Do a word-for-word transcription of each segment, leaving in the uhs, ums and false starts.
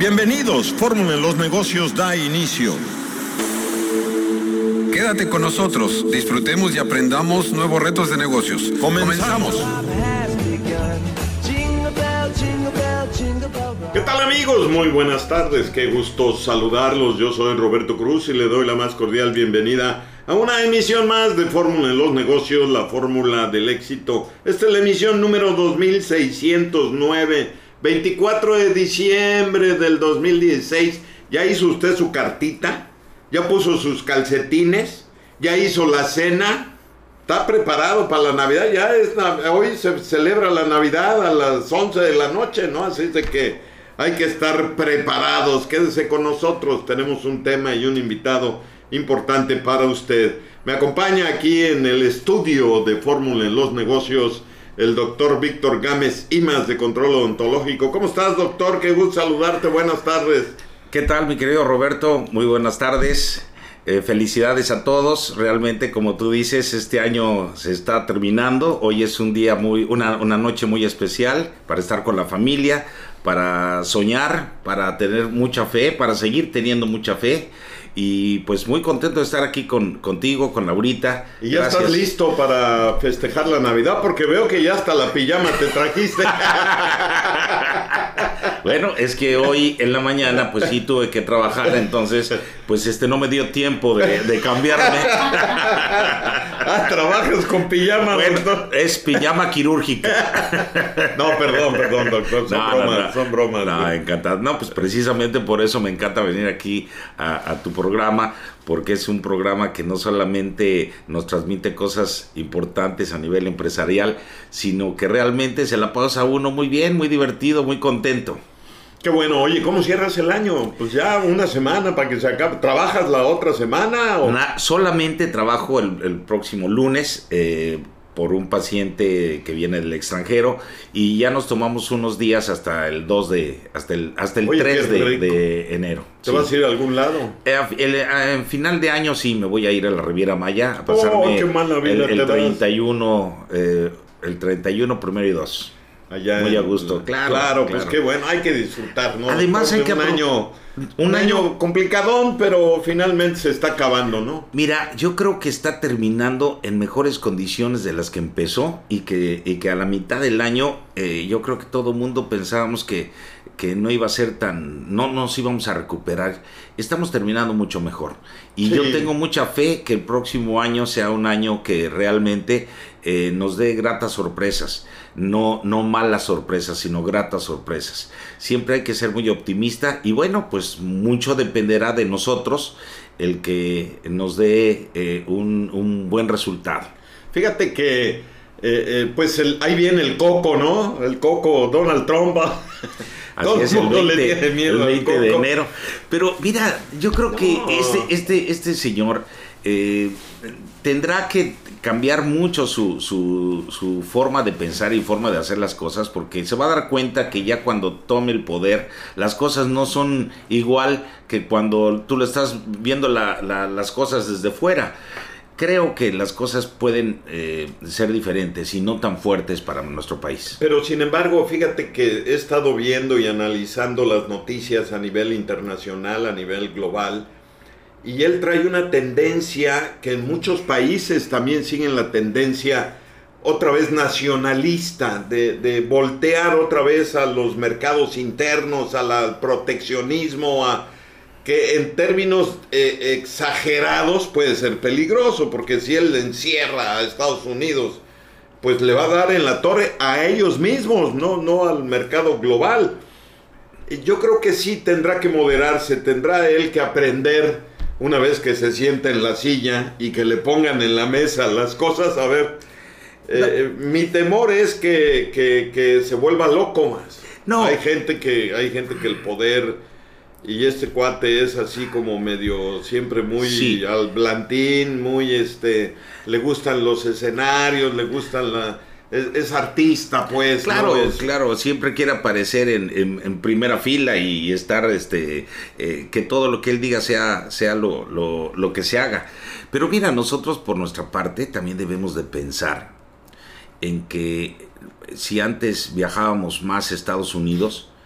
Bienvenidos, Fórmula en los Negocios da inicio. Quédate con nosotros, disfrutemos y aprendamos nuevos retos de negocios. ¡Comenzamos! ¿Qué tal, amigos? Muy buenas tardes, qué gusto saludarlos. Yo soy Roberto Cruz y le doy la más cordial bienvenida a una emisión más de Fórmula en los Negocios, la fórmula del éxito. Esta es la emisión número dos mil seiscientos nueve, veinticuatro de diciembre del dos mil dieciséis. ¿Ya hizo usted su cartita? ¿Ya puso sus calcetines? ¿Ya hizo la cena? ¿Está preparado para la Navidad? Ya es, hoy se celebra la Navidad a las once de la noche, ¿no? Así de que hay que estar preparados. Quédese con nosotros, tenemos un tema y un invitado importante para usted. Me acompaña aquí en el estudio de Fórmula en los Negocios el doctor Víctor Gámez Imaz, de Control Odontológico. ¿Cómo estás, doctor? Qué gusto saludarte, buenas tardes. ¿Qué tal, mi querido Roberto? Muy buenas tardes. Eh, felicidades a todos. Realmente, como tú dices, este año se está terminando. Hoy es un día muy, una, una noche muy especial para estar con la familia, para soñar, para tener mucha fe, para seguir teniendo mucha fe. Y pues muy contento de estar aquí con, contigo, con Laurita. Y ya Gracias. estás listo para festejar la Navidad, porque veo que ya hasta la pijama te trajiste. Bueno, es que hoy en la mañana pues sí tuve que trabajar, entonces pues este no me dio tiempo de, de cambiarme. Ah, trabajas con pijama, Bueno, doctor. es pijama quirúrgica. No, perdón, perdón, doctor, son No, bromas, no, no. son bromas. No, encantado. No, pues precisamente por eso me encanta venir aquí a, a tu programa, porque es un programa que no solamente nos transmite cosas importantes a nivel empresarial, sino que realmente se la pasa uno muy bien, muy divertido, muy contento. Qué bueno. Oye, ¿cómo cierras el año? Pues ya una semana para que se acabe. ¿Trabajas la otra semana? O? Na, solamente trabajo el, el próximo lunes eh, por un paciente que viene del extranjero, y ya nos tomamos unos días hasta el dos de, hasta el, hasta el Oye, tres de, rico. de enero. ¿Te Sí. vas a ir a algún lado? Eh, el, eh, en final de año sí me voy a ir a la Riviera Maya a pasarme Oh, qué mala vida el, el te das. treinta y uno, eh, el treinta y uno, primero y dos. Allá Muy en- a gusto, claro, Claro, pues claro. qué bueno, hay que disfrutar, ¿no? Además hay Porque que un apro- año, un, un año, año- complicadón, pero finalmente se está acabando, ¿no? Mira, yo creo que está terminando en mejores condiciones de las que empezó, y que, y que a la mitad del año eh, yo creo que todo el mundo pensábamos que, que no iba a ser tan, no nos íbamos a recuperar. Estamos terminando mucho mejor, y Sí. yo tengo mucha fe que el próximo año sea un año que realmente eh, nos dé gratas sorpresas. No, no malas sorpresas, sino gratas sorpresas. Siempre hay que ser muy optimista, y bueno, pues mucho dependerá de nosotros el que nos dé eh, un, un buen resultado. Fíjate que, eh, eh, pues el, ahí viene el coco, ¿no? El coco, Donald Trump. Así Todo es, el el mundo le veinte, tiene miedo el al veinte de coco. enero. Pero mira, yo creo que No. este, este, este señor eh, tendrá que cambiar mucho su, su, su forma de pensar y forma de hacer las cosas, porque se va a dar cuenta que ya cuando tome el poder, las cosas no son igual que cuando tú le estás viendo la, la, las cosas desde fuera. Creo que las cosas pueden eh, ser diferentes y no tan fuertes para nuestro país. Pero sin embargo, fíjate que he estado viendo y analizando las noticias a nivel internacional, a nivel global, y él trae una tendencia que en muchos países también siguen la tendencia otra vez nacionalista, de, de voltear otra vez a los mercados internos, al, al proteccionismo, a que en términos eh, exagerados puede ser peligroso, porque si él encierra a Estados Unidos, pues le va a dar en la torre a ellos mismos, no, no al mercado global. Y yo creo que sí tendrá que moderarse, tendrá él que aprender una vez que se sienta en la silla y que le pongan en la mesa las cosas. A ver, eh, no. mi temor es que, que, que se vuelva loco más. No. Hay gente que, hay gente que el poder... Y este cuate es así como medio siempre muy sí. al blantín, muy este, le gustan los escenarios, le gustan la... Es, es artista, pues. Claro, ¿no? es, claro, siempre quiere aparecer en, en, en primera fila y estar, este, eh, que todo lo que él diga sea, sea lo, lo, lo que se haga. Pero mira, nosotros por nuestra parte también debemos de pensar en que si antes viajábamos más a Estados Unidos,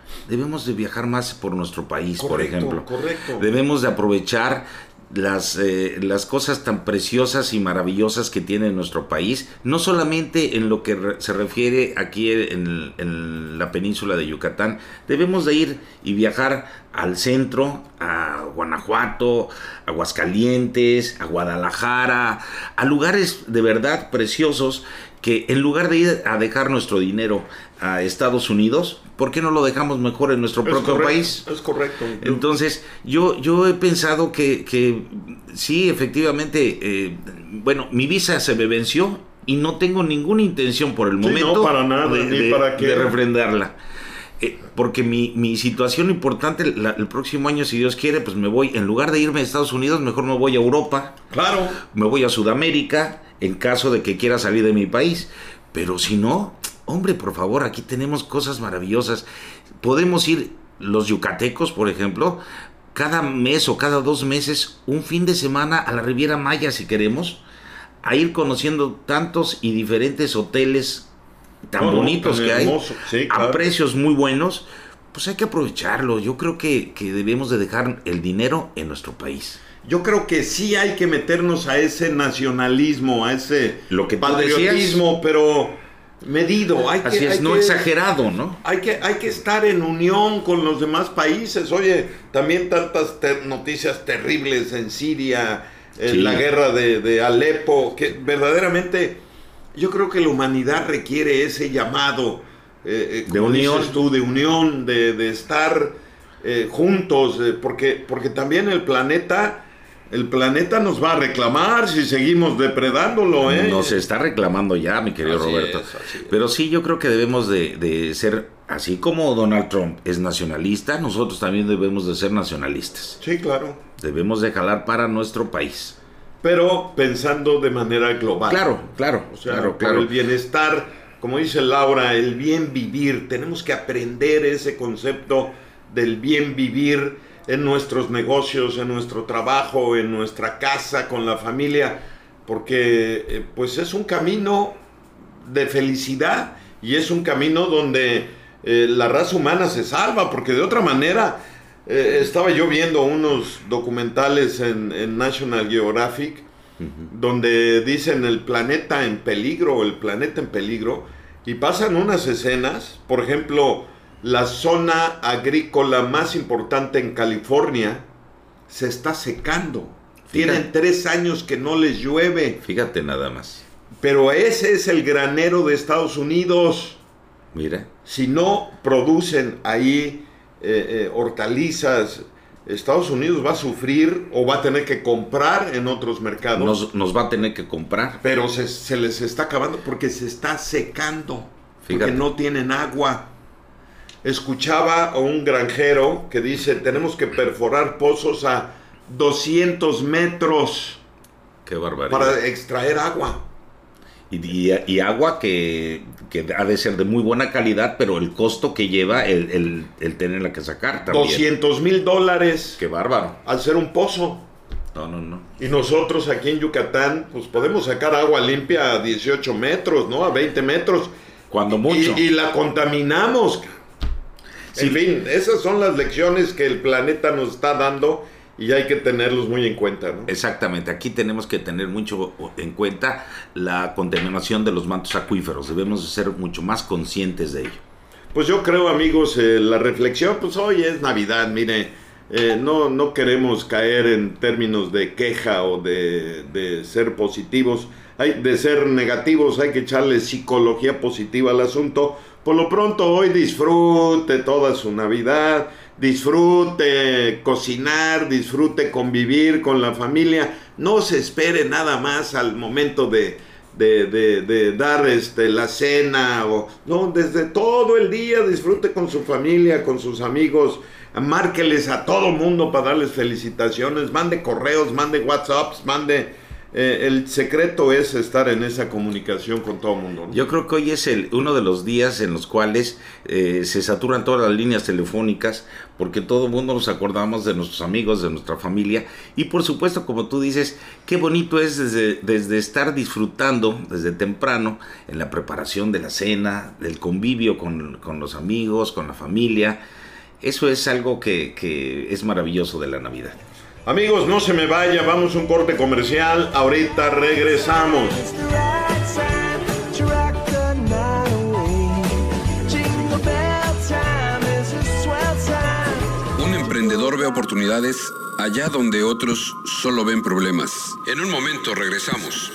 debemos de viajar más por nuestro país, Correcto, por ejemplo. Correcto. Debemos de aprovechar las, eh, las cosas tan preciosas y maravillosas que tiene nuestro país, no solamente en lo que re- se refiere aquí en, en la península de Yucatán. Debemos de ir y viajar al centro, a Guanajuato, a Aguascalientes, a Guadalajara, a lugares de verdad preciosos, que en lugar de ir a dejar nuestro dinero a Estados Unidos, ¿por qué no lo dejamos mejor en nuestro Es propio correcto, país? Es correcto. Entonces, yo, yo he pensado que, que sí, efectivamente, eh, bueno, mi visa se me venció y no tengo ninguna intención por el Sí, momento no, para nada, de, ni de- para qué. de refrendarla. Eh, porque mi, mi situación importante, la- el próximo año, si Dios quiere, pues me voy, en lugar de irme a Estados Unidos, mejor me voy a Europa, Claro. me voy a Sudamérica, en caso de que quiera salir de mi país. Pero si no, hombre, por favor, aquí tenemos cosas maravillosas. Podemos ir, los yucatecos, por ejemplo, cada mes o cada dos meses, un fin de semana a la Riviera Maya, si queremos, a ir conociendo tantos y diferentes hoteles tan No, no, bonitos tan que hay, hermoso, sí, a claro. precios muy buenos. Pues hay que aprovecharlo. Yo creo que, que debemos de dejar el dinero en nuestro país. Yo creo que sí hay que meternos a ese nacionalismo, a ese Lo que tú patriotismo, pero medido. Hay Así que, es, hay no que- exagerado, ¿no? Hay que, hay que estar en unión con los demás países. Oye, también tantas te- noticias terribles en Siria, en Sí. la guerra de, de Alepo, que verdaderamente yo creo que la humanidad requiere ese llamado eh, eh, De como unión. dices tú, de unión, de, de estar eh, juntos, eh, porque, porque también el planeta, el planeta nos va a reclamar si seguimos depredándolo, ¿eh? Nos está reclamando ya, mi querido Así Roberto. es, así es. Pero sí, yo creo que debemos de, de ser, así como Donald Trump es nacionalista, nosotros también debemos de ser nacionalistas. Sí, claro. Debemos de jalar para nuestro país. Pero pensando de manera global. Claro, claro, O sea, claro, por claro. el bienestar, como dice Laura, el bien vivir. Tenemos que aprender ese concepto del bien vivir en nuestros negocios, en nuestro trabajo, en nuestra casa, con la familia, porque eh, pues es un camino de felicidad y es un camino donde eh, la raza humana se salva, porque de otra manera, eh, estaba yo viendo unos documentales en, en National Geographic, donde dicen el planeta en peligro, el planeta en peligro, y pasan unas escenas, por ejemplo, la zona agrícola más importante en California se está secando. Fíjate. Tienen tres años que no les llueve, Fíjate nada más. pero ese es el granero de Estados Unidos. Mira, Si no producen ahí eh, eh, hortalizas, Estados Unidos va a sufrir o va a tener que comprar en otros mercados. nos, nos va a tener que comprar. Pero se, se les está acabando porque se está secando. Fíjate. Porque no tienen agua. Escuchaba a un granjero que dice, tenemos que perforar pozos a doscientos metros Qué barbaridad. para extraer agua. Y, y- y agua que, que ha de ser de muy buena calidad, pero el costo que lleva el, el, el tenerla que sacar también. doscientos mil dólares Qué bárbaro. al ser un pozo. No, no, no. Y nosotros aquí en Yucatán, pues podemos sacar agua limpia a dieciocho metros, ¿no? A veinte metros. Cuando mucho. Y, y la contaminamos. Sí. En fin, esas son las lecciones que el planeta nos está dando y hay que tenerlos muy en cuenta, ¿no? Exactamente, aquí tenemos que tener mucho en cuenta la contaminación de los mantos acuíferos. Debemos de ser mucho más conscientes de ello. Pues yo creo, amigos, eh, la reflexión, pues hoy es Navidad, mire, eh, no, no queremos caer en términos de queja o de, de ser positivos, hay, de ser negativos, hay que echarle psicología positiva al asunto. Por lo pronto, hoy disfrute toda su Navidad, disfrute cocinar, disfrute convivir con la familia, no se espere nada más al momento de... De, de, de dar este, la cena, o no, desde todo el día disfrute con su familia, con sus amigos, márqueles a todo mundo para darles felicitaciones, mande correos, mande WhatsApps, mande eh, el secreto es estar en esa comunicación con todo el mundo, ¿no? Yo creo que hoy es el, uno de los días en los cuales eh, se saturan todas las líneas telefónicas, porque todo el mundo nos acordamos de nuestros amigos, de nuestra familia, y por supuesto, como tú dices, qué bonito es desde, desde estar disfrutando desde temprano en la preparación de la cena, del convivio con, con los amigos, con la familia. Eso es algo que, que es maravilloso de la Navidad. Amigos, no se me vaya, vamos a un corte comercial, ahorita regresamos. Un emprendedor ve oportunidades allá donde otros solo ven problemas. En un momento regresamos.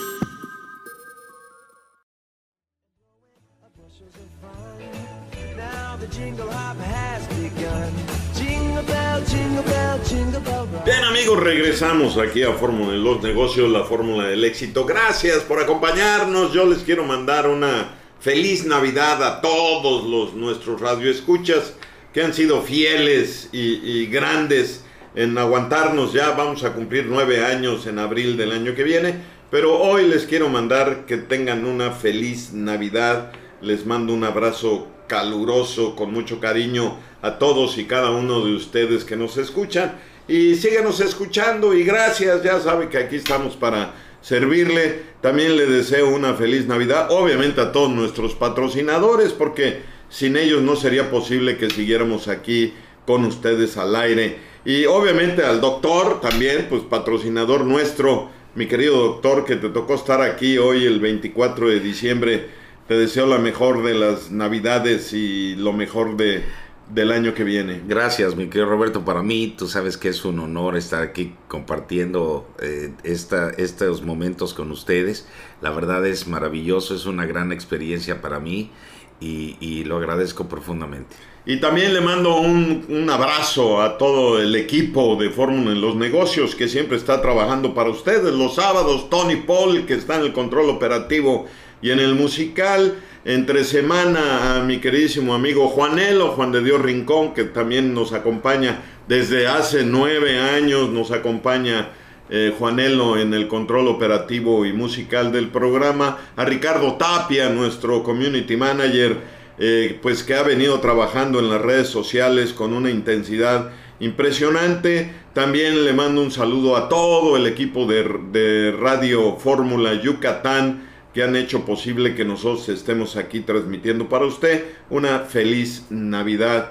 Bien, amigos, regresamos aquí a Fórmula de los Negocios, la fórmula del éxito. Gracias por acompañarnos. Yo les quiero mandar una feliz Navidad a todos los nuestros radioescuchas que han sido fieles y, y grandes en aguantarnos. Ya vamos a cumplir nueve años en abril del año que viene, pero hoy les quiero mandar que tengan una feliz Navidad. Les mando un abrazo caluroso, con mucho cariño a todos y cada uno de ustedes que nos escuchan, y síganos escuchando y gracias, ya saben que aquí estamos para servirle. También le deseo una feliz Navidad, obviamente a todos nuestros patrocinadores, porque sin ellos no sería posible que siguiéramos aquí con ustedes al aire, y obviamente al doctor también, pues patrocinador nuestro, mi querido doctor, que te tocó estar aquí hoy el veinticuatro de diciembre. Te deseo la mejor de las Navidades y lo mejor de, del año que viene. Gracias, mi querido Roberto. Para mí, tú sabes que es un honor estar aquí compartiendo eh, esta, estos momentos con ustedes. La verdad es maravilloso, es una gran experiencia para mí y, y lo agradezco profundamente. Y también le mando un, un abrazo a todo el equipo de Fórmula en los Negocios que siempre está trabajando para ustedes. Los sábados, Tony Paul, que está en el control operativo y en el musical. Entre semana a mi queridísimo amigo Juanelo, Juan de Dios Rincón, que también nos acompaña desde hace nueve años, nos acompaña eh, Juanelo en el control operativo y musical del programa. A Ricardo Tapia, nuestro community manager, eh, pues que ha venido trabajando en las redes sociales con una intensidad impresionante. También le mando un saludo a todo el equipo de, de Radio Fórmula Yucatán, que han hecho posible que nosotros estemos aquí transmitiendo para usted. Una feliz Navidad.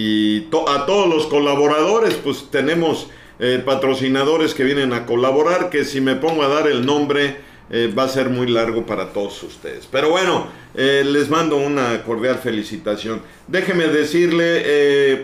Y to- a todos los colaboradores, pues tenemos eh, patrocinadores que vienen a colaborar, que si me pongo a dar el nombre eh, va a ser muy largo para todos ustedes. Pero bueno, eh, les mando una cordial felicitación. Déjeme decirle, eh,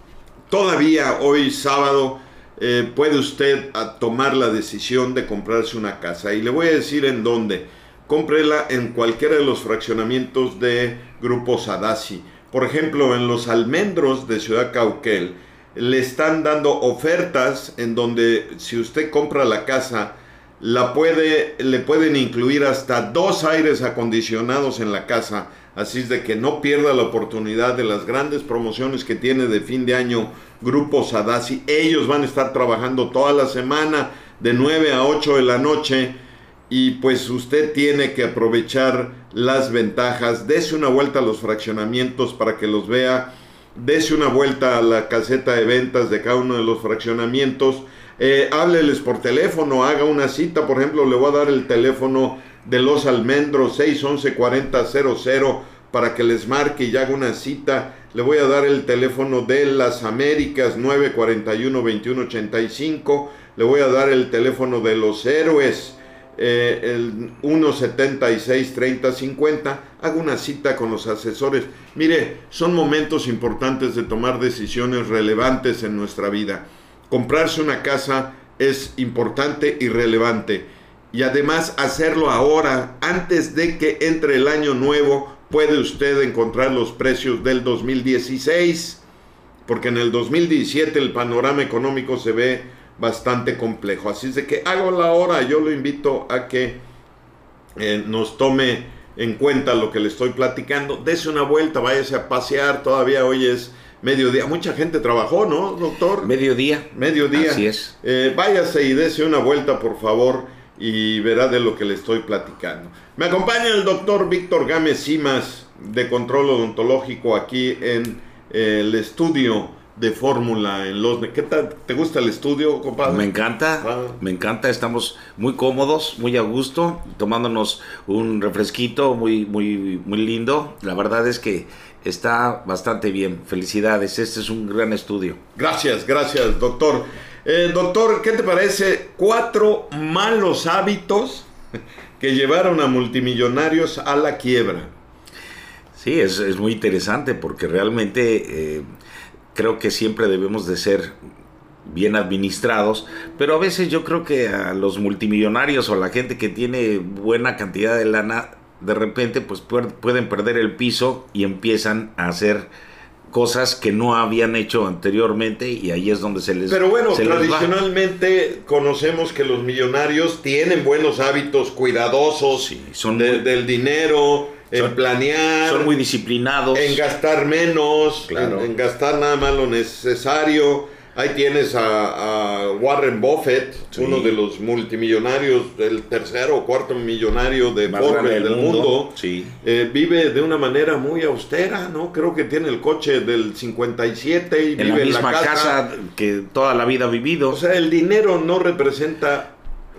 todavía hoy sábado eh, puede usted a tomar la decisión de comprarse una casa. Y le voy a decir en dónde. Cómprela en cualquiera de los fraccionamientos de Grupo Sadasi. Por ejemplo, en Los Almendros de Ciudad Cauquel le están dando ofertas en donde si usted compra la casa, la puede, le pueden incluir hasta dos aires acondicionados en la casa. Así es de que no pierda la oportunidad de las grandes promociones que tiene de fin de año Grupo Sadasi. Ellos van a estar trabajando toda la semana de nueve a ocho de la noche. Y pues usted tiene que aprovechar las ventajas. Dese una vuelta a los fraccionamientos para que los vea. Dese una vuelta a la caseta de ventas de cada uno de los fraccionamientos. Eh, hábleles por teléfono, haga una cita. Por ejemplo, le voy a dar el teléfono de Los Almendros, seis once cuarenta cero cero, para que les marque y haga una cita. Le voy a dar el teléfono de Las Américas, nueve cuarenta y uno veintiuno ochenta y cinco. Le voy a dar el teléfono de Los Héroes, Eh, el uno setenta y seis treinta cincuenta. Haga una cita con los asesores. Mire, son momentos importantes de tomar decisiones relevantes en nuestra vida. Comprarse una casa es importante y relevante, y además hacerlo ahora, antes de que entre el año nuevo. Puede usted encontrar los precios del dos mil dieciséis, porque en el dos mil diecisiete el panorama económico se ve bastante complejo. Así es de que hágalo ahora. Yo lo invito a que eh, nos tome en cuenta lo que le estoy platicando. Dese una vuelta, váyase a pasear. Todavía hoy es mediodía. Mucha gente trabajó, ¿no, doctor? Mediodía. Mediodía. Así es. Eh, váyase y dese una vuelta, por favor. y verá de lo que le estoy platicando. Me acompaña el doctor Víctor Gámez Simas, de Control Odontológico, aquí en eh, el estudio de Fórmula en Los... ¿Qué tal? ¿Te gusta el estudio, compadre? Me encanta, ah. me encanta. Estamos muy cómodos, muy a gusto, tomándonos un refresquito muy, muy, muy lindo. La verdad es que está bastante bien. Felicidades, este es un gran estudio. Gracias, gracias, doctor. Eh, doctor, ¿qué te parece? Cuatro malos hábitos que llevaron a multimillonarios a la quiebra. Sí, es, es muy interesante porque realmente... Eh, creo que siempre debemos de ser bien administrados, pero a veces yo creo que a los multimillonarios o la gente que tiene buena cantidad de lana, de repente pues pueden perder el piso y empiezan a hacer cosas que no habían hecho anteriormente y ahí es donde se les Pero bueno, se tradicionalmente conocemos que los millonarios tienen buenos hábitos cuidadosos, sí, son de, muy, del dinero, son, en planear, son muy disciplinados, en gastar menos, claro. en, en gastar nada más lo necesario. Ahí tienes a, a Warren Buffett, sí. uno de los multimillonarios, el tercero o cuarto millonario de Forbes del, del mundo. mundo. Sí. Eh, vive de una manera muy austera, ¿no? Creo que tiene el coche del cincuenta y siete y en vive la misma en la casa. casa que toda la vida ha vivido. O sea, el dinero no representa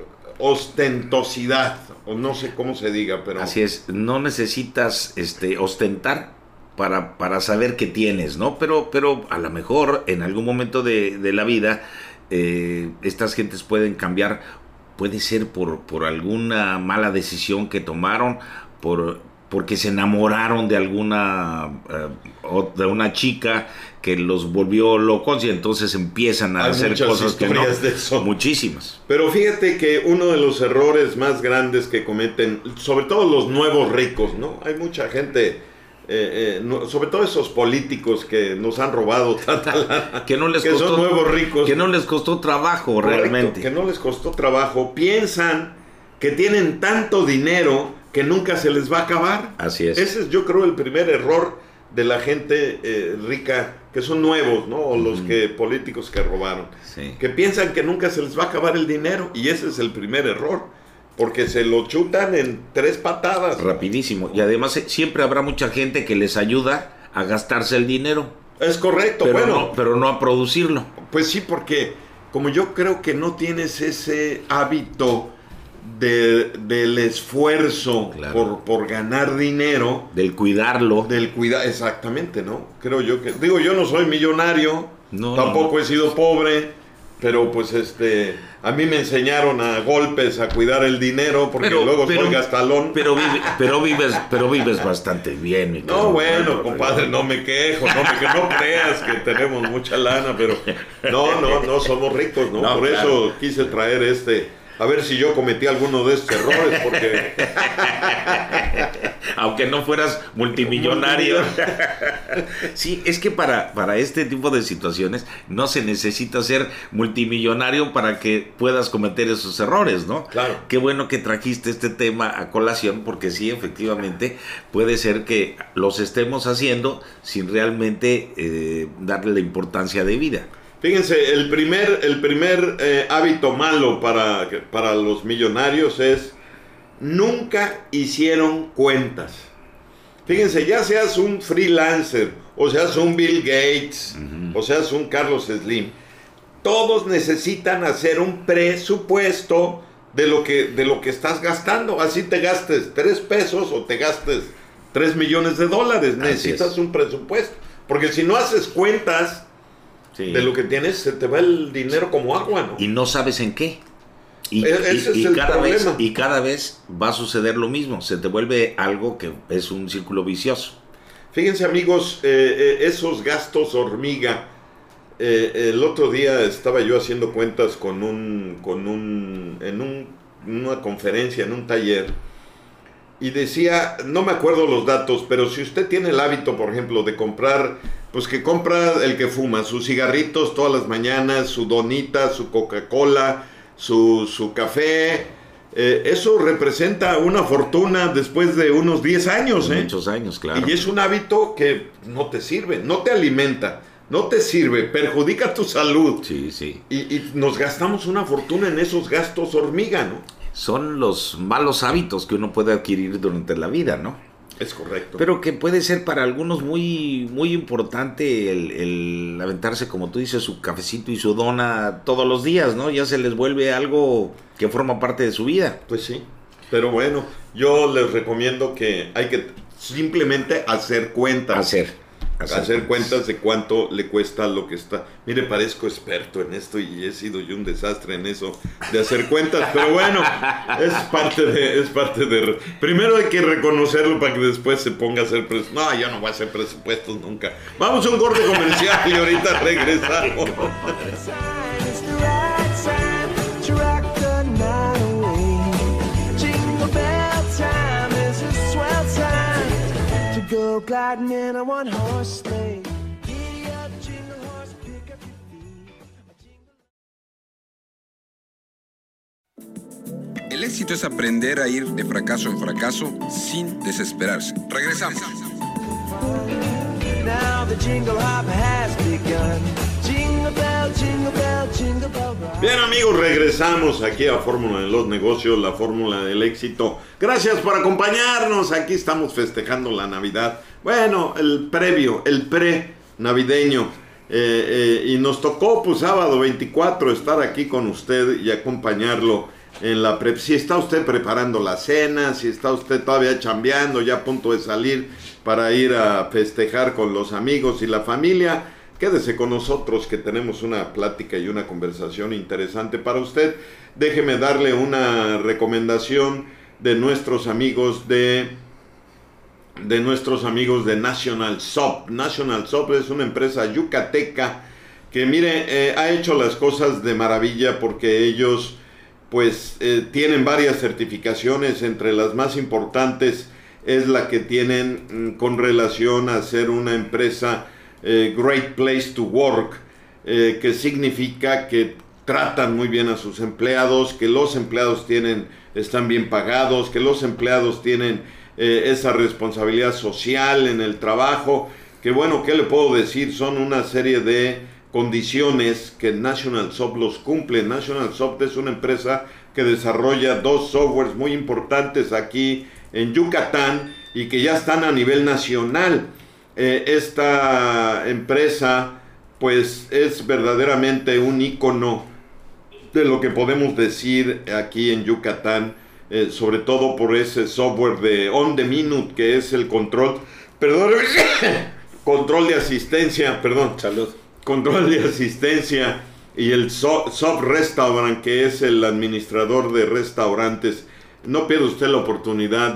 ostentosidad, o no sé cómo se diga, pero... Así es, no necesitas este, ostentar para, para saber qué tienes, ¿no? Pero, pero a lo mejor en algún momento de, de la vida eh, estas gentes pueden cambiar, puede ser por, por alguna mala decisión que tomaron, por... porque se enamoraron de alguna uh, o de una chica que los volvió locos y entonces empiezan a Hay hacer cosas que no, de eso. muchísimas. Pero fíjate que uno de los errores más grandes que cometen, sobre todo los nuevos ricos, ¿no? Hay mucha gente, eh, eh, no, sobre todo esos políticos que nos han robado tanta lana, que no les que costó, son nuevos ricos, que no les costó trabajo. Correcto, realmente, que no les costó trabajo, piensan que tienen tanto dinero que nunca se les va a acabar. Así es. Ese es, yo creo, el primer error de la gente eh, rica, que son nuevos, ¿no? O los mm. que políticos que robaron. Sí. Que piensan que nunca se les va a acabar el dinero. Y ese es el primer error. Porque se lo chutan en tres patadas. Rapidísimo. Y además siempre habrá mucha gente que les ayuda a gastarse el dinero. Es correcto, pero bueno. No, pero no a producirlo. Pues sí, porque como yo creo que no tienes ese hábito... De, del esfuerzo claro. por, por ganar dinero, del cuidarlo, del cuidar, exactamente, ¿no? Creo yo que, digo, yo no soy millonario, no, tampoco no. he sido pobre, pero pues este, a mí me enseñaron a golpes a cuidar el dinero, porque pero, luego pero, soy gastalón. Pero, vive, pero vives, pero vives bastante bien, mi No, bueno, compadre, no me quejo, no me que no creas que tenemos mucha lana, pero no, no, no somos ricos, ¿no? no por claro. eso quise traer este. A ver si yo cometí alguno de estos errores, porque... Aunque no fueras multimillonario. Sí, es que para, para este tipo de situaciones no se necesita ser multimillonario para que puedas cometer esos errores, ¿no? Claro. Qué bueno que trajiste este tema a colación, porque sí, efectivamente, puede ser que los estemos haciendo sin realmente eh, darle la importancia de vida. Fíjense, el primer, el primer eh, hábito malo para, para los millonarios es nunca hicieron cuentas. Fíjense, ya seas un freelancer, o seas un Bill Gates, uh-huh. o seas un Carlos Slim, todos necesitan hacer un presupuesto de lo que, de lo que estás gastando. Así te gastes tres pesos o te gastes tres millones de dólares. Necesitas un presupuesto. Porque si no haces cuentas... Sí. De lo que tienes, se te va el dinero como agua, ¿no? Y no sabes en qué. Y, Ese y, es y el cada problema. vez y cada vez va a suceder lo mismo. Se te vuelve algo que es un círculo vicioso. Fíjense, amigos, eh, eh, esos gastos hormiga. Eh, el otro día estaba yo haciendo cuentas con un, con un, en un, una conferencia, en un taller. Y decía, no me acuerdo los datos, pero si usted tiene el hábito, por ejemplo, de comprar, pues que compra el que fuma, sus cigarritos todas las mañanas, su donita, su Coca-Cola, su, su café, eh, eso representa una fortuna después de unos diez años. ¿eh? Muchos años, claro. Y es un hábito que no te sirve, no te alimenta, no te sirve, perjudica tu salud. Sí, sí. Y, y nos gastamos una fortuna en esos gastos hormiga, ¿no? son los malos hábitos que uno puede adquirir durante la vida, ¿no? Es correcto. Pero que puede ser para algunos muy, muy importante el, el aventarse, como tú dices, su cafecito y su dona todos los días, ¿no? Ya se les vuelve algo que forma parte de su vida. Pues sí, pero bueno, yo les recomiendo que hay que simplemente hacer cuentas. Hacer. Hacer, hacer cuentas de cuánto le cuesta lo que está. Mire, parezco experto en esto y he sido yo un desastre en eso de hacer cuentas, pero bueno, es parte de, es parte de. Primero hay que reconocerlo para que después se ponga a hacer presupuestos. No, yo no voy a hacer presupuestos nunca. Vamos a un corte comercial y ahorita regresamos. Go gliding in a one horse sleigh. Giddy up, jingle horse, pick up your feet. El éxito es aprender a ir de fracaso en fracaso sin desesperarse. Regresamos. Now the jingle hop has begun. Jingle bell, jingle bell, jingle bell rock. Bien, amigos, regresamos aquí a Fórmula de los Negocios, la fórmula del éxito. Gracias por acompañarnos. Aquí estamos festejando la Navidad. Bueno, el previo, el pre-navideño. Eh, eh, y nos tocó, pues, sábado veinticuatro, estar aquí con usted y acompañarlo en la pre. Si está usted preparando la cena, si está usted todavía chambeando, ya a punto de salir para ir a festejar con los amigos y la familia, quédese con nosotros que tenemos una plática y una conversación interesante para usted. Déjeme darle una recomendación de nuestros amigos de de nuestros amigos de National Soap. National Soap es una empresa yucateca que, mire, eh, ha hecho las cosas de maravilla porque ellos pues eh, tienen varias certificaciones. Entre las más importantes es la que tienen mm, con relación a ser una empresa eh, Great Place to Work, eh, que significa que tratan muy bien a sus empleados, que los empleados tienen, están bien pagados, que los empleados tienen eh, esa responsabilidad social en el trabajo, que bueno, ¿qué le puedo decir? Son una serie de condiciones que National Soft los cumple. National Soft es una empresa que desarrolla dos softwares muy importantes aquí en Yucatán y que ya están a nivel nacional. Eh, esta empresa pues es verdaderamente un ícono de lo que podemos decir aquí en Yucatán, eh, sobre todo por ese software de on the minute que es el control, perdón, control de asistencia, perdón, salud, control de asistencia y el so, Soft Restaurant, que es el administrador de restaurantes. No pierda usted la oportunidad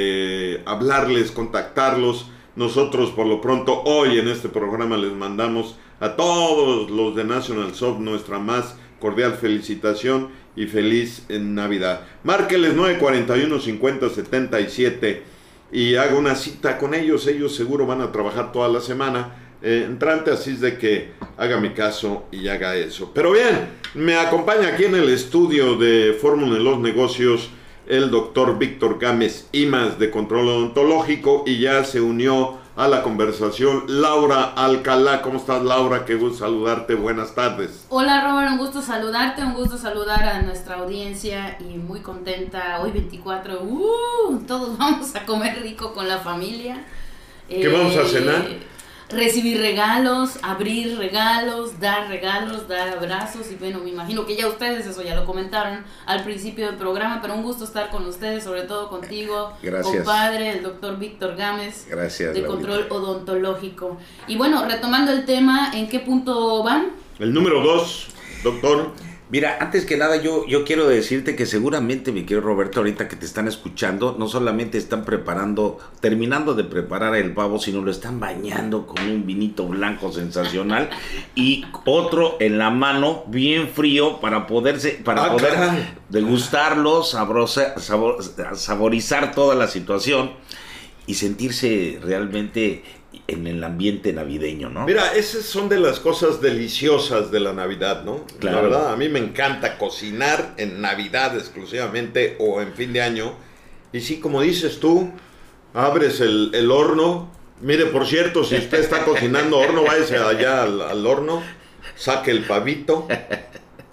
de hablarles, contactarlos. Nosotros por lo pronto hoy en este programa les mandamos a todos los de National Soft nuestra más cordial felicitación y feliz en Navidad. Márqueles nueve cuarenta y uno, cincuenta, setenta y siete y haga una cita con ellos. Ellos seguro van a trabajar toda la semana eh, entrante, así es de que hágame caso y haga eso. Pero bien, me acompaña aquí en el estudio de Fórmula en los Negocios el doctor Víctor Gámez Imas de Control Odontológico, y ya se unió a la conversación Laura Alcalá. ¿Cómo estás, Laura? Qué gusto saludarte, buenas tardes. Hola, Robert, un gusto saludarte, un gusto saludar a nuestra audiencia y muy contenta, hoy veinticuatro, uh, todos vamos a comer rico con la familia. ¿Qué eh, vamos a cenar? Recibir regalos, abrir regalos, dar regalos, dar abrazos y bueno, me imagino que ya ustedes eso ya lo comentaron al principio del programa, pero un gusto estar con ustedes, sobre todo contigo, gracias, compadre, el doctor Víctor Gámez, gracias, de Laurita. Control Odontológico. Y bueno, retomando el tema, ¿en qué punto van? El número dos, doctor. Mira, antes que nada yo, yo quiero decirte que seguramente, mi querido Roberto, ahorita que te están escuchando, no solamente están preparando, terminando de preparar el pavo, sino lo están bañando con un vinito blanco sensacional y otro en la mano, bien frío, para poderse, para ah, poder caray. degustarlos, sabrosa, sabor, saborizar toda la situación y sentirse realmente en el ambiente navideño, ¿no? Mira, esas son de las cosas deliciosas de la Navidad, ¿no? Claro. La verdad, a mí me encanta cocinar en Navidad exclusivamente o en fin de año. Y sí, como dices tú, abres el, el horno. Mire, por cierto, si usted está cocinando horno, váyase allá al, al horno, saque el pavito,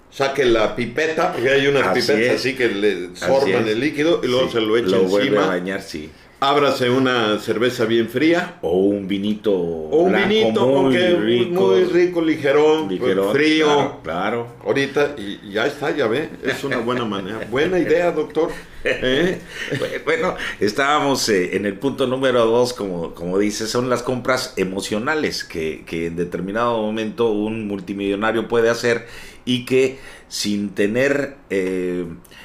saque la pipeta, porque hay unas Así pipetas es. así que le sorban el líquido y luego Sí, se lo echa lo vuelve encima. a bañar, sí. Ábrase una cerveza bien fría. O un vinito O un blanco vinito muy aunque rico, muy rico, ligerón, ligerón, frío. Claro, claro. Ahorita, y ya está, ya ve, es una buena manera. Buena idea, doctor. ¿Eh? Bueno, estábamos eh, en el punto número dos, como, como dices, son las compras emocionales que, que en determinado momento un multimillonario puede hacer y que sin tener eh,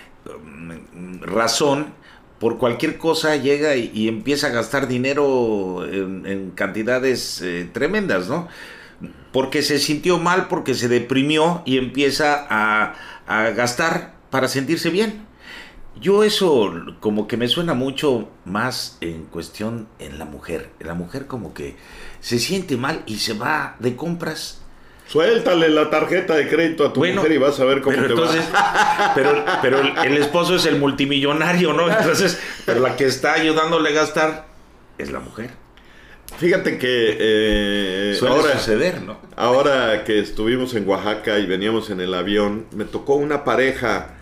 razón, por cualquier cosa llega y, y empieza a gastar dinero en, en cantidades eh, tremendas, ¿no? Porque se sintió mal, porque se deprimió y empieza a, a gastar para sentirse bien. Yo eso como que me suena mucho más en cuestión en la mujer. La mujer como que se siente mal y se va de compras. Suéltale la tarjeta de crédito a tu Bueno, mujer y vas a ver cómo pero te entonces, va. Pero, pero el, el esposo es el multimillonario, ¿no? Entonces, pero la que está ayudándole a gastar es la mujer. Fíjate que eh, Suele ahora, suceder, ¿no? ahora que estuvimos en Oaxaca y veníamos en el avión, me tocó una pareja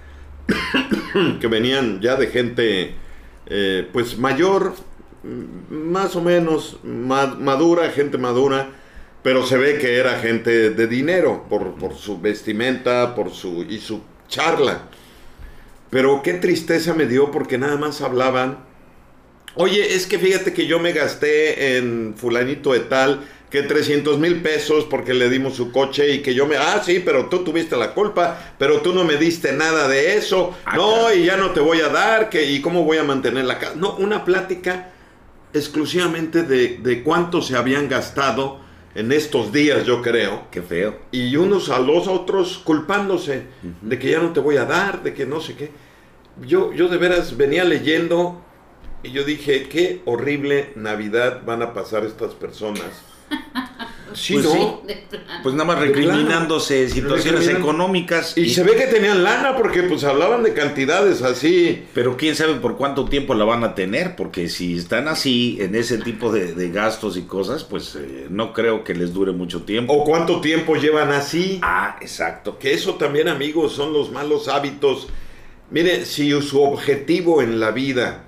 que venían ya de gente eh, pues mayor, más o menos ma- madura, gente madura, pero se ve que era gente de dinero por, por su vestimenta, por su y su charla. Pero qué tristeza me dio porque nada más hablaban. Oye, es que fíjate que yo me gasté en fulanito de tal, que trescientos mil pesos porque le dimos su coche y que yo me... Ah, sí, pero tú tuviste la culpa, pero tú no me diste nada de eso. Ah, no, claro. y ya no te voy a dar, que y cómo voy a mantener la casa. No, una plática exclusivamente de, de cuánto se habían gastado en estos días, yo creo. Qué feo. Y unos a los otros culpándose uh-huh. de que ya no te voy a dar, de que no sé qué. Yo, yo de veras venía leyendo y yo dije, qué horrible Navidad van a pasar estas personas. Sí, Pues ¿no? sí. Pues nada más recriminándose situaciones Recriminan- económicas. Y, Y, se ve que tenían lana porque pues hablaban de cantidades así. pero quién sabe por cuánto tiempo la van a tener, porque si están así en ese tipo de, de gastos y cosas, pues eh, no creo que les dure mucho tiempo. O cuánto tiempo llevan así. Ah, exacto. Que eso también, amigos, son los malos hábitos. Mire, si su objetivo en la vida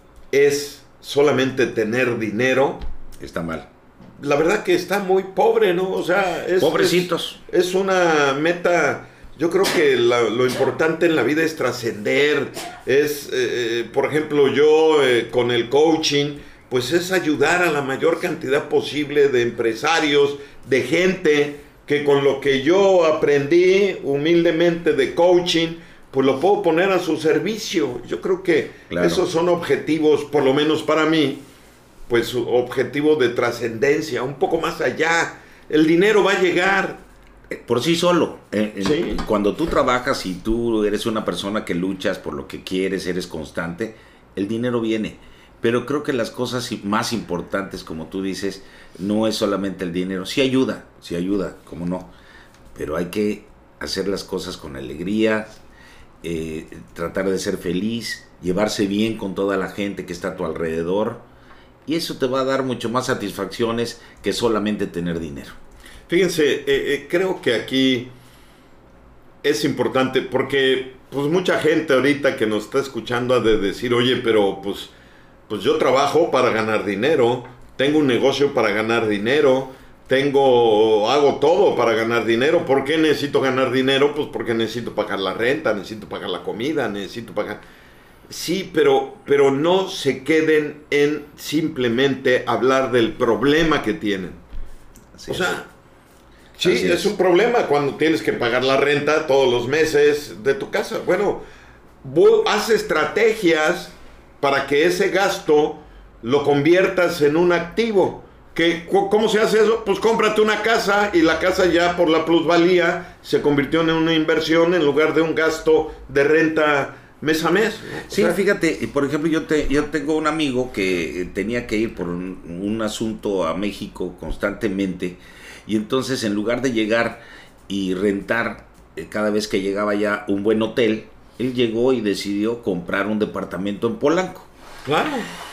es solamente tener dinero, Está mal. la verdad que está muy pobre, ¿no? O sea, es, Pobrecitos. Es, es una meta. Yo creo que la- lo importante en la vida es trascender. Es, eh, por ejemplo, yo eh, con el coaching, pues es ayudar a la mayor cantidad posible de empresarios, de gente que con lo que yo aprendí humildemente de coaching, pues lo puedo poner a su servicio. Yo creo que Claro. esos son objetivos, por lo menos para mí, pues objetivos de trascendencia, un poco más allá. El dinero va a llegar. Por sí solo. Eh, en- Sí. Cuando tú trabajas y tú eres una persona que luchas por lo que quieres, eres constante, el dinero viene. Pero creo que las cosas más importantes, como tú dices, no es solamente el dinero. Sí ayuda, sí ayuda, cómo no. Pero hay que hacer las cosas con alegría, eh, tratar de ser feliz, llevarse bien con toda la gente que está a tu alrededor. Y eso te va a dar mucho más satisfacciones que solamente tener dinero. Fíjense, eh, eh, creo que aquí es importante porque pues mucha gente ahorita que nos está escuchando ha de decir, oye, pero pues, pues yo trabajo para ganar dinero, tengo un negocio para ganar dinero, tengo, hago todo para ganar dinero. ¿Por qué necesito ganar dinero? Pues porque necesito pagar la renta, necesito pagar la comida, necesito pagar... Sí, pero, pero no se queden en simplemente hablar del problema que tienen. Así O es. sea, sí, Así es. es. un problema cuando tienes que pagar la renta todos los meses de tu casa. Bueno, bu- haz estrategias para que ese gasto lo conviertas en un activo. ¿Qué, cu- ¿Cómo se hace eso? Pues cómprate una casa y la casa ya por la plusvalía se convirtió en una inversión en lugar de un gasto de renta mes a mes. ¿no? O Sí, sea, fíjate, por ejemplo, yo te, yo tengo un amigo que tenía que ir por un, un asunto a México constantemente y entonces en lugar de llegar y rentar eh, cada vez que llegaba ya un buen hotel, él llegó y decidió comprar un departamento en Polanco. Claro.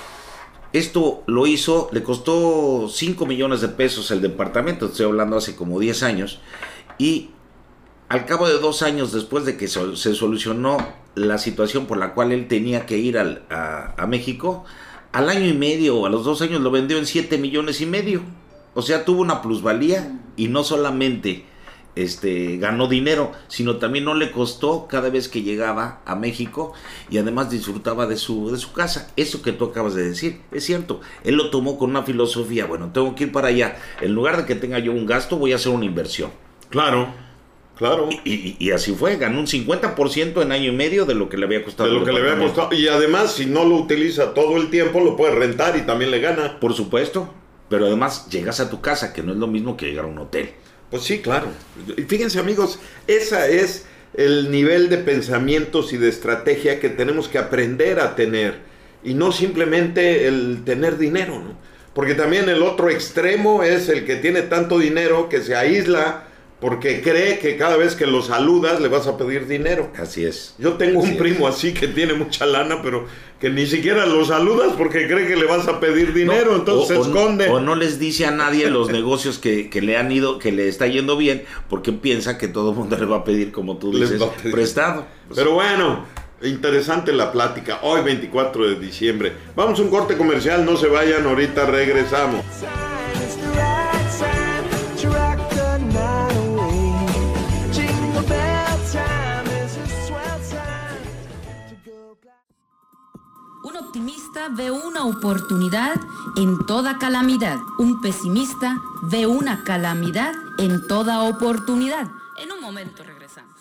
Esto lo hizo, le costó cinco millones de pesos el departamento, estoy hablando hace como diez años, y al cabo de dos años después de que so- se solucionó la situación por la cual él tenía que ir al, a, a México, al año y medio o a los dos años lo vendió en siete millones y medio. O sea, tuvo una plusvalía y no solamente este, ganó dinero, sino también no le costó cada vez que llegaba a México y además disfrutaba de su, de su casa. Eso que tú acabas de decir, es cierto. Él lo tomó con una filosofía, bueno, tengo que ir para allá. En lugar de que tenga yo un gasto, voy a hacer una inversión. Claro, claro. Y, y, y así fue, ganó un cincuenta por ciento en año y medio de lo que le había costado. De lo que le había costado. Y además, si no lo utiliza todo el tiempo, lo puede rentar y también le gana. Por supuesto, pero además llegas a tu casa, que no es lo mismo que llegar a un hotel. Pues sí, claro. Y fíjense, amigos, ese es el nivel de pensamientos y de estrategia que tenemos que aprender a tener. Y no simplemente el tener dinero, ¿no? Porque también el otro extremo es el que tiene tanto dinero que se aísla porque cree que cada vez que lo saludas le vas a pedir dinero. Así es. Yo tengo Así un primo es. así que tiene mucha lana, pero que ni siquiera lo saludas porque cree que le vas a pedir dinero, No, entonces o, se o esconde. No, o no les dice a nadie los negocios que, que le han ido, que le está yendo bien, porque piensa que todo el mundo le va a pedir, como tú Les dices, va a pedir. prestado. Pero bueno, interesante la plática. Hoy veinticuatro de diciembre. Vamos a un corte comercial, no se vayan, ahorita regresamos. Time is the right time to rock the night away. Jingle bell time is a swell time to go. Un optimista ve una oportunidad en toda calamidad. Un pesimista ve una calamidad en toda oportunidad. En un momento regresamos.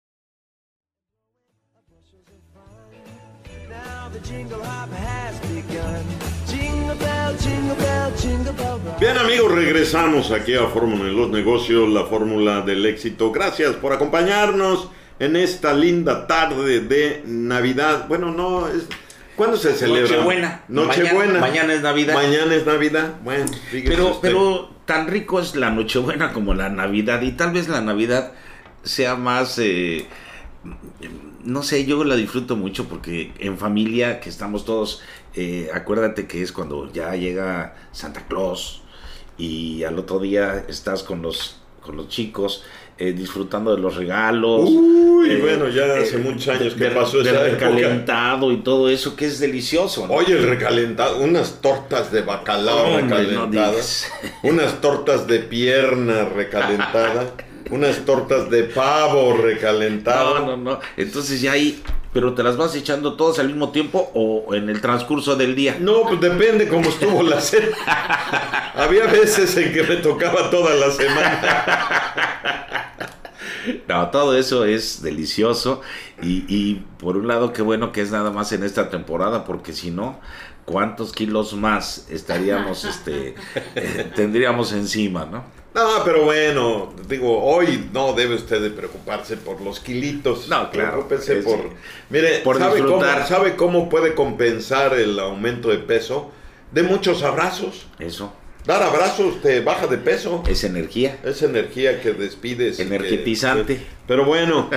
Now the jingle hop has begun. Jingle bell, jingle bell, jingle bell rock. Bien, amigos, regresamos aquí a Fórmula de los Negocios, la fórmula del éxito. Gracias por acompañarnos en esta linda tarde de Navidad. Bueno, no es... ¿Cuándo se celebra? Nochebuena. Nochebuena. Mañana, mañana es Navidad. Mañana es Navidad. Bueno, fíjese Pero, usted. pero tan rico es la Nochebuena como la Navidad, y tal vez la Navidad sea más, eh, no sé, yo la disfruto mucho porque en familia, que estamos todos, eh, acuérdate que es cuando ya llega Santa Claus y al otro día estás con los, con los chicos, eh, disfrutando de los regalos. Uy, eh, bueno, ya hace eh, muchos años que de- pasó de esa época. recalentado y todo eso, que es delicioso, ¿no? Oye, el recalentado, unas tortas de bacalao Hombre, no recalentadas, digas. unas tortas de pierna recalentada, unas tortas de pavo recalentado. No, no, no. Entonces ya ahí, pero te las vas echando todas al mismo tiempo o en el transcurso del día. No, pues depende cómo estuvo la cena. Había veces en que me tocaba toda la semana. No, todo eso es delicioso y, y por un lado qué bueno que es nada más en esta temporada, porque si no, ¿cuántos kilos más estaríamos, este, eh, tendríamos encima, no? No, pero bueno, digo, hoy no debe usted de preocuparse por los kilitos. No, claro, Preocúpese es- por... Mire, por ¿sabe cómo, disfrutar. ¿sabe cómo puede compensar el aumento de peso? De muchos abrazos. Eso Dar abrazos te baja de peso. es energía. Es energía que despides. y que- Energetizante. pero bueno.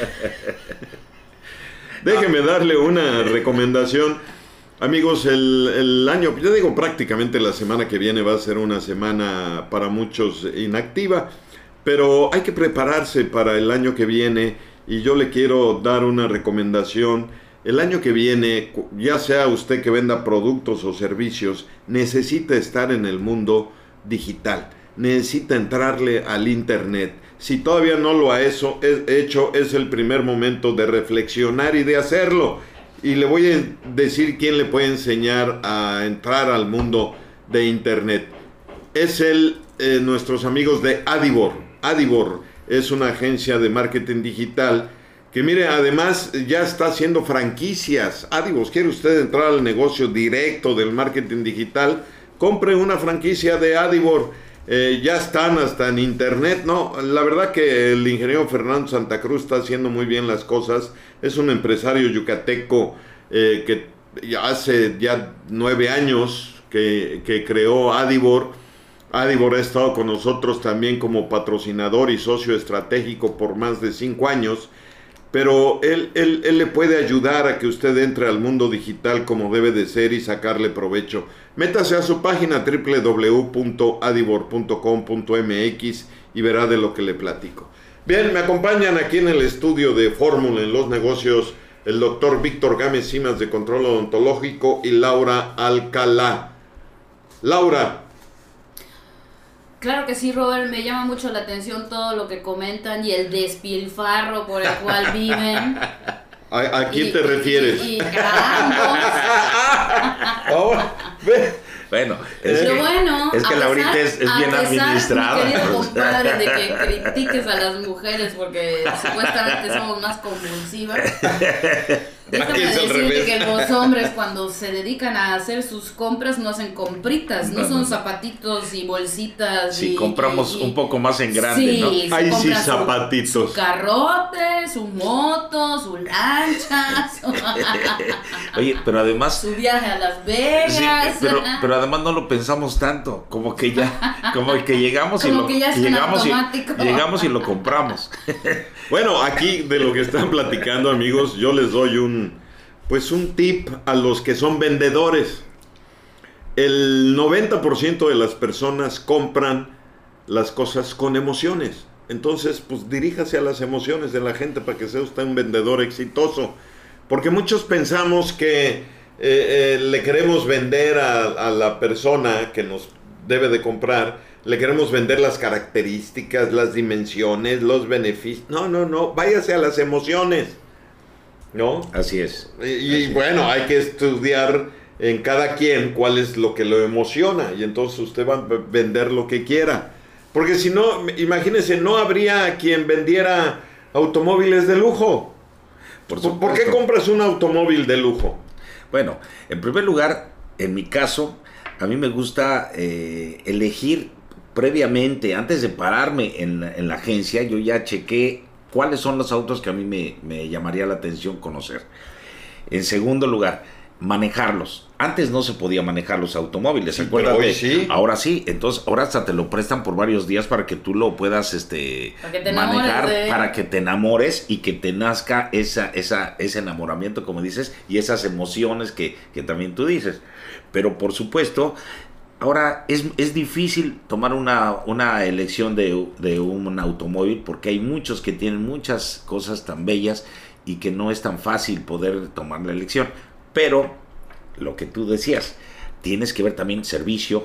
Déjeme darle una recomendación. Amigos, el, el año, yo digo prácticamente la semana que viene va a ser una semana para muchos inactiva, pero hay que prepararse para el año que viene y yo le quiero dar una recomendación. El año que viene, cu- ya sea usted que venda productos o servicios, necesita estar en el mundo digital, necesita entrarle al internet. Si todavía no lo ha eso, es, hecho, es el primer momento de reflexionar y de hacerlo. Y le voy a decir quién le puede enseñar a entrar al mundo de internet. Es el, eh, nuestros amigos de Adibor. Adibor es una agencia de marketing digital que, mire, además ya está haciendo franquicias. Adibor, ¿quiere usted entrar al negocio directo del marketing digital? Compre una franquicia de Adibor. Eh, ya están hasta en internet, ¿no? La verdad que el ingeniero Fernando Santa Cruz está haciendo muy bien las cosas. Es un empresario yucateco eh, que ya hace ya nueve años que, que creó Adibor. Adibor ha estado con nosotros también como patrocinador y socio estratégico por más de cinco años. Pero él, él, él le puede ayudar a que usted entre al mundo digital como debe de ser y sacarle provecho. Métase a su página doble u doble u doble u punto adibor punto com punto m x y verá de lo que le platico. Bien, me acompañan aquí en el estudio de Fórmula en los Negocios el doctor Víctor Gámez Simas de Control Odontológico y Laura Alcalá. Laura. Claro que sí, Robert, me llama mucho la atención todo lo que comentan y el despilfarro por el cual viven. ¿A, a quién Y- te y- refieres? y- y a ambos. Ahora, ve. Bueno, es Pero que, bueno, es que a Laurita pesar- es, es a bien pesar, administrada. Mi querido compadre, de que critiques a las mujeres porque supuestamente somos más convulsivas. Déjame Aquí es al decirte revés. que los hombres cuando se dedican a hacer sus compras no hacen compritas, no, No, son no. zapatitos y bolsitas. Si y, compramos y- y- un poco más en grande, sí, ¿no? se Ay, sí, compra su- zapatitos. Su carrote, su moto, su lancha, su, Oye, pero además... su viaje a Las Vegas. Sí, pero, pero además no lo pensamos tanto, como que ya, como que llegamos y Como lo que ya es en llegamos y, automático. llegamos y lo compramos. Bueno, aquí de lo que están platicando, amigos, yo les doy un, pues un tip a los que son vendedores. El noventa por ciento de las personas compran las cosas con emociones. Entonces, pues diríjase a las emociones de la gente para que sea usted un vendedor exitoso. Porque muchos pensamos que eh, eh, le queremos vender a, a la persona que nos debe de comprar, le queremos vender las características, las dimensiones, los beneficios. No, no, no, váyase a las emociones, ¿no? Así es. Y, y Así es. bueno, hay que estudiar en cada quien cuál es lo que lo emociona y entonces usted va a vender lo que quiera. Porque si no, imagínese, no habría quien vendiera automóviles de lujo. Por ¿Por, por qué supuesto. compras un automóvil de lujo? Bueno, en primer lugar, en mi caso, a mí me gusta eh, elegir previamente, antes de pararme en la, en la agencia, yo ya chequé cuáles son los autos que a mí me, me llamaría la atención conocer. En segundo lugar, manejarlos. Antes no se podía manejar los automóviles, Sí, acuérdate. pero hoy sí. Ahora sí, entonces ahora hasta te lo prestan por varios días para que tú lo puedas este Para que te enamores manejar, de él. para que te enamores y que te nazca esa, esa, ese enamoramiento, como dices, y esas emociones que, que también tú dices. Pero por supuesto, ahora es, es difícil tomar una, una elección de, de un automóvil porque hay muchos que tienen muchas cosas tan bellas y que no es tan fácil poder tomar la elección. Pero lo que tú decías, tienes que ver también servicio,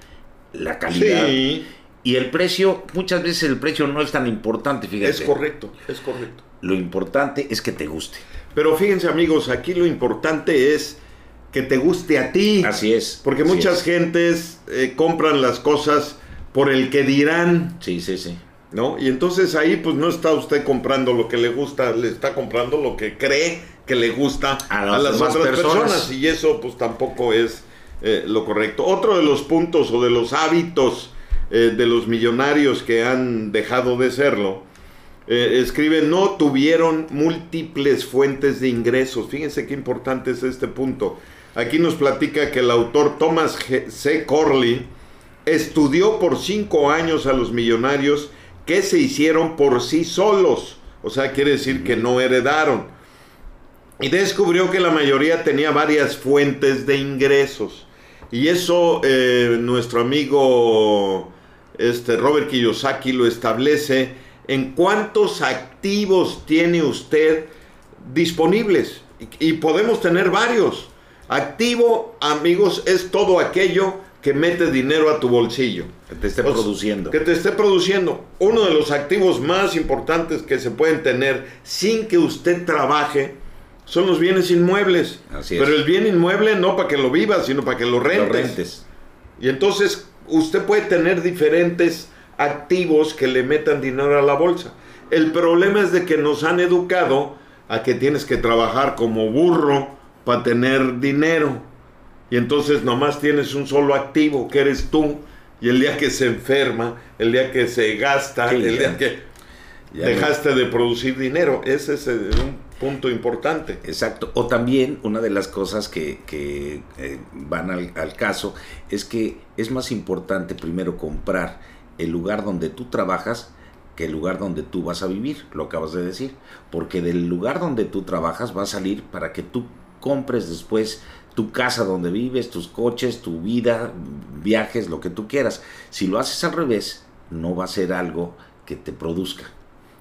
la calidad Sí, y el precio. Muchas veces el precio no es tan importante, fíjate. es correcto, es correcto. Lo importante es que te guste. Pero fíjense, amigos, aquí lo importante es que te guste a ti. Así es. Porque así muchas es. gentes eh, compran las cosas por el que dirán, Sí, sí, sí. ¿no? Y entonces ahí pues no está usted comprando lo que le gusta, le está comprando lo que cree que le gusta A a, las las demás otras personas. personas. Y eso pues tampoco es eh, lo correcto. Otro de los puntos o de los hábitos eh, de los millonarios que han dejado de serlo, eh, escribe, no tuvieron múltiples fuentes de ingresos. Fíjense qué importante es este punto. Aquí nos platica que el autor Thomas G- C. Corley estudió por cinco años a los millonarios que se hicieron por sí solos. O sea, quiere decir que no heredaron. Y descubrió que la mayoría tenía varias fuentes de ingresos. Y eso eh, nuestro amigo este, Robert Kiyosaki lo establece en cuántos activos tiene usted disponibles. Y, y podemos tener varios. Activo, amigos, es todo aquello que mete dinero a tu bolsillo. Que te esté O sea, produciendo. Que te esté produciendo. Uno de los activos más importantes que se pueden tener sin que usted trabaje son los bienes inmuebles. Así es. Pero el bien inmueble no para que lo vivas, sino para que lo rentes. Lo rentes. Y entonces usted puede tener diferentes activos que le metan dinero a la bolsa. El problema es de que nos han educado a que tienes que trabajar como burro para tener dinero. Y entonces nomás tienes un solo activo, que eres tú. Y el día que se enferma, el día que se gasta, Sí, el ya. día que Ya dejaste de producir dinero. Ese es eh, un punto importante. Exacto. O también una de las cosas que, que eh, van al, al caso es que es más importante primero comprar el lugar donde tú trabajas que el lugar donde tú vas a vivir, lo acabas de decir. Porque del lugar donde tú trabajas va a salir para que tú compres después tu casa donde vives, tus coches, tu vida, viajes, lo que tú quieras. Si lo haces al revés, no va a ser algo que te produzca.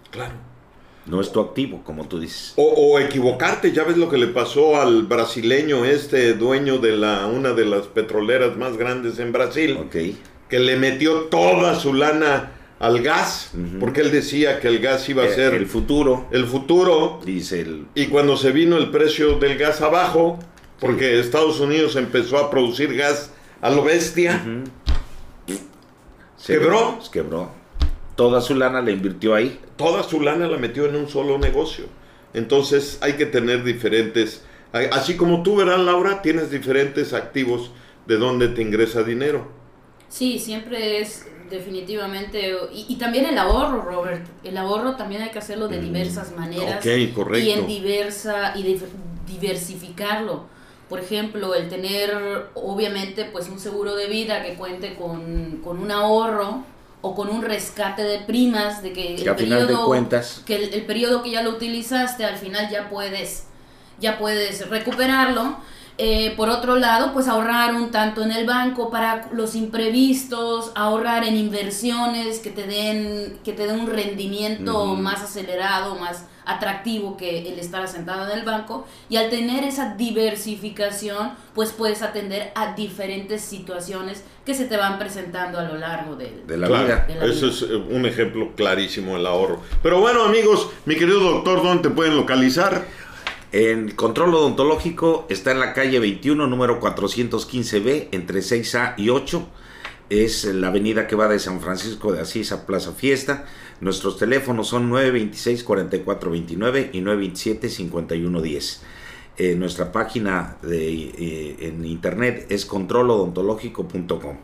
Claro. No es tu activo, como tú dices. O, o equivocarte, ya ves lo que le pasó al brasileño, este dueño de la una de las petroleras más grandes en Brasil, Ok. que le metió toda su lana al gas, Ujú. porque él decía que el gas iba a Eh, ser el futuro, el futuro, dice el... y cuando se vino el precio del gas abajo, porque Estados Unidos empezó a producir gas a lo bestia, Ujú. Se- ¿Quebró? se quebró. Toda su lana la invirtió ahí. toda su lana la metió en un solo negocio. Entonces hay que tener diferentes, así como tú, verás, Laura, tienes diferentes activos de donde te ingresa dinero. Sí, siempre es definitivamente, y, y también el ahorro, Robert, el ahorro también hay que hacerlo de diversas maneras. Ok, correcto. Y en diversa, y dif- diversificarlo. Por ejemplo, el tener, obviamente, pues un seguro de vida que cuente con, con un ahorro o con un rescate de primas, de que, Que el a final de periodo, cuentas- que el, el periodo que ya lo utilizaste, al final ya puedes, ya puedes recuperarlo. Eh, por otro lado, pues ahorrar un tanto en el banco para los imprevistos, ahorrar en inversiones que te den, que te den un rendimiento Ujú. más acelerado, más atractivo que el estar asentado en el banco. Y al tener esa diversificación, pues puedes atender a diferentes situaciones que se te van presentando a lo largo del, De la Claro, vida. de la eso vida. es eh, un ejemplo clarísimo del ahorro. Pero bueno, amigos, mi querido doctor, ¿dónde te pueden localizar? En Control Odontológico está en la calle veintiuno, número cuatrocientos quince B, entre seis A y ocho. Es la avenida que va de San Francisco de Asís a Plaza Fiesta. Nuestros teléfonos son nueve dos seis, cuatro cuatro dos nueve y nueve dos siete, cinco uno uno cero. Eh, nuestra página de, eh, en internet es control odontológico punto com.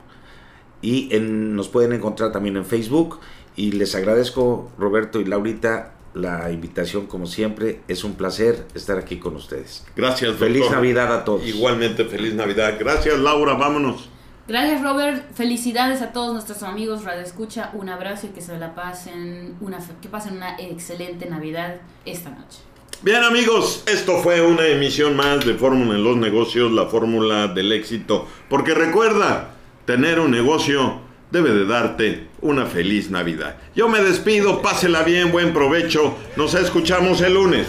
Y en, nos pueden encontrar también en Facebook. Y les agradezco, Roberto y Laurita, la invitación como siempre. Es un placer estar aquí con ustedes. Gracias, doctor. Feliz Navidad a todos. Igualmente, feliz Navidad. Gracias, Laura, vámonos. Gracias, Robert. Felicidades a todos nuestros amigos Radio Escucha. Un abrazo y que se la pasen una que pasen una excelente Navidad esta noche. Bien, amigos, esto fue una emisión más de Fórmula en los Negocios, la fórmula del éxito. Porque recuerda, tener un negocio debe de darte una feliz Navidad. Yo me despido, pásela bien, buen provecho. Nos escuchamos el lunes.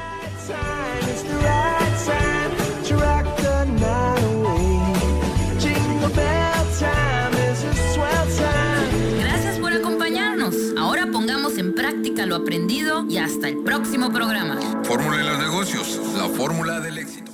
Time is the right time to rock the night away. Jingle bell time is a swell time. Gracias por acompañarnos. Ahora pongamos en práctica lo aprendido y hasta el próximo programa. Fórmula de los negocios, la fórmula del éxito.